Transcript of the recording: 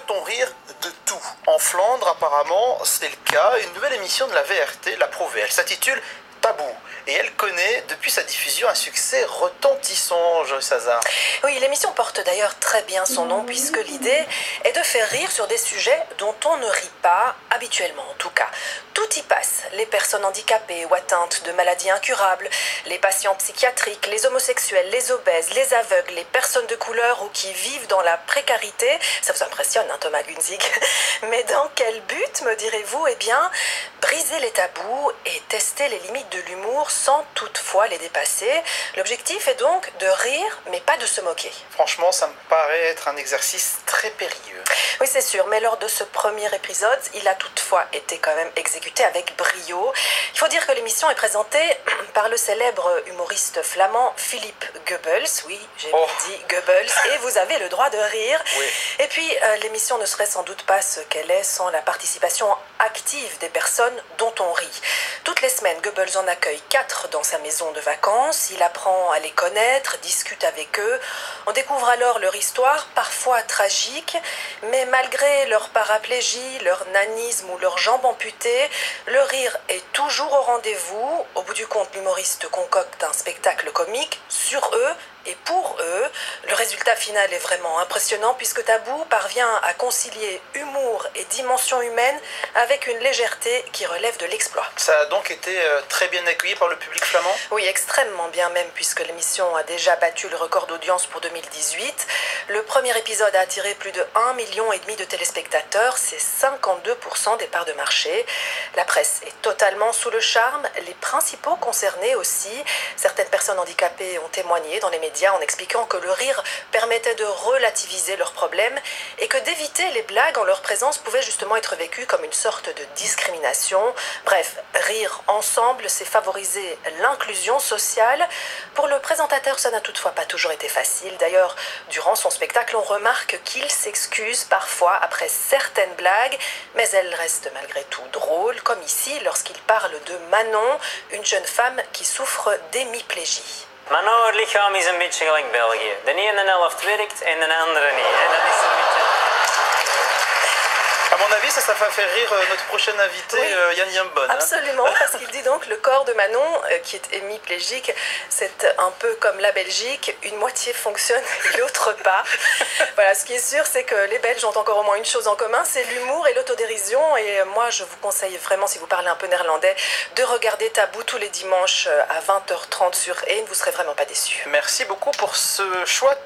peut-on rire de tout? En Flandre, apparemment, c'est le cas. Une nouvelle émission de la VRT l'a prouvé. Elle s'intitule Tabou. Et elle connaît, depuis sa diffusion, un succès retentissant, Joyce Hazard. Oui, l'émission porte d'ailleurs très bien son nom, puisque l'idée est de faire rire sur des sujets dont on ne rit pas, habituellement en tout cas. Tout y passe, les personnes handicapées ou atteintes de maladies incurables, les patients psychiatriques, les homosexuels, les obèses, les aveugles, les personnes de couleur ou qui vivent dans la précarité. Ça vous impressionne, hein, Thomas Gunzig? Mais dans quel but, me direz-vous? Eh bien, briser les tabous et tester les limites de l'humour sans toutefois les dépasser. L'objectif est donc de rire, mais pas de se moquer. Franchement, ça me paraît être un exercice très périlleux. Oui, c'est sûr, mais lors de ce premier épisode, il a toutefois été quand même exécuté avec brio. Il faut dire que l'émission est présentée par le célèbre humoriste flamand Philippe Goebbels. Oui, j'ai dit Goebbels, et vous avez le droit de rire. Oui. Et puis, l'émission ne serait sans doute pas ce qu'elle est sans la participation active des personnes dont on rit. Toutes les semaines, Goebbels en accueille 4 dans sa maison de vacances. Il apprend à les connaître, discute avec eux. On découvre alors leur histoire, parfois tragique, mais malgré leur paraplégie, leur nanisme ou leurs jambes amputées, le rire est toujours au rendez-vous. Au bout du compte, l'humoriste concocte un spectacle comique sur eux et pour eux. Le résultat final est vraiment impressionnant puisque Tabou parvient à concilier humour et dimension humaine avec une légèreté qui relève de l'exploit. Ça a donc été très bien accueilli par le public flamand? Oui, extrêmement bien même, puisque l'émission a déjà battu le record d'audience pour 2018. Le premier épisode a attiré plus de 1,5 million de téléspectateurs, c'est 52% des parts de marché. La presse est totalement sous le charme, les principaux concernés aussi. Certaines personnes handicapées ont témoigné dans les médias en expliquant que le rire permettait de relativiser leurs problèmes et que d'éviter les blagues en leur présence pouvait justement être vécu comme une sorte de discrimination. Bref, rire ensemble, c'est favoriser l'inclusion sociale. Pour le présentateur, ça n'a toutefois pas toujours été facile. D'ailleurs, durant son spectacle, on remarque qu'il s'excuse parfois après certaines blagues, mais elles restent malgré tout drôles, comme ici lorsqu'il parle de Manon, une jeune femme qui souffre d'hémiplégie. Manon haar lichaam is een beetje gelijk België. De ene helft werkt en de andere niet. En dat is een beetje... À mon avis, ça va faire rire notre prochain invité, Oui, Yann Yambon. Absolument, parce qu'il dit donc le corps de Manon, qui est hémiplégique, c'est un peu comme la Belgique, une moitié fonctionne et l'autre pas. Voilà, ce qui est sûr, c'est que les Belges ont encore au moins une chose en commun, c'est l'humour et l'autodérision. Et moi, je vous conseille vraiment, si vous parlez un peu néerlandais, de regarder Tabou tous les dimanches à 20h30 sur EEN, vous ne serez vraiment pas déçus. Merci beaucoup pour ce choix